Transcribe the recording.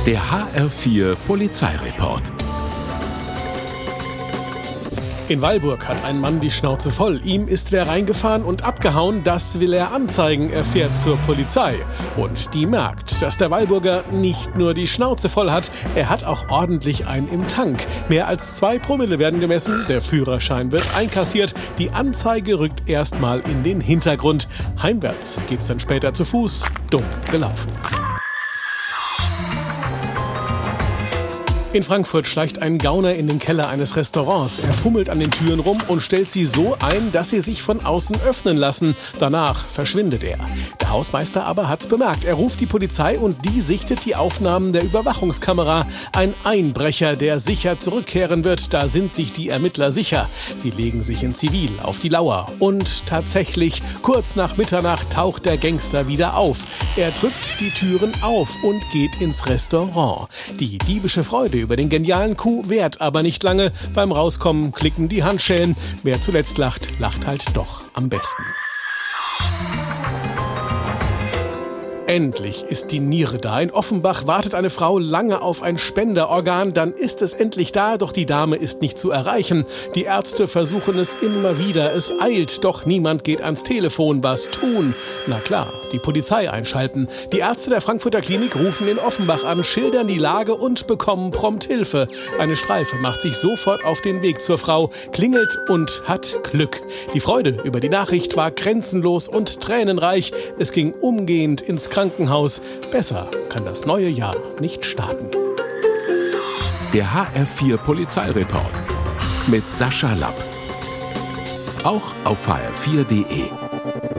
Der HR4 Polizeireport. In Weilburg hat ein Mann die Schnauze voll. Ihm ist wer reingefahren und abgehauen. Das will er anzeigen. Er fährt zur Polizei. Und die merkt, dass der Weilburger nicht nur die Schnauze voll hat, er hat auch ordentlich einen im Tank. Mehr als 2 Promille werden gemessen. Der Führerschein wird einkassiert. Die Anzeige rückt erstmal in den Hintergrund. Heimwärts geht's dann später zu Fuß. Dumm gelaufen. In Frankfurt schleicht ein Gauner in den Keller eines Restaurants. Er fummelt an den Türen rum und stellt sie so ein, dass sie sich von außen öffnen lassen. Danach verschwindet er. Der Hausmeister aber hat's bemerkt. Er ruft die Polizei und die sichtet die Aufnahmen der Überwachungskamera. Ein Einbrecher, der sicher zurückkehren wird. Da sind sich die Ermittler sicher. Sie legen sich in Zivil auf die Lauer. Und tatsächlich, kurz nach Mitternacht taucht der Gangster wieder auf. Er drückt die Türen auf und geht ins Restaurant. Die diebische Freude über den genialen Coup währt aber nicht lange. Beim Rauskommen klicken die Handschellen. Wer zuletzt lacht, lacht halt doch am besten. Endlich ist die Niere da. In Offenbach wartet eine Frau lange auf ein Spenderorgan. Dann ist es endlich da, doch die Dame ist nicht zu erreichen. Die Ärzte versuchen es immer wieder. Es eilt, doch niemand geht ans Telefon. Was tun? Na klar, die Polizei einschalten. Die Ärzte der Frankfurter Klinik rufen in Offenbach an, schildern die Lage und bekommen prompt Hilfe. Eine Streife macht sich sofort auf den Weg zur Frau, klingelt und hat Glück. Die Freude über die Nachricht war grenzenlos und tränenreich. Es ging umgehend ins Krankenhaus. Besser kann das neue Jahr nicht starten. Der HR4 Polizeireport mit Sascha Lapp. Auch auf hr4.de.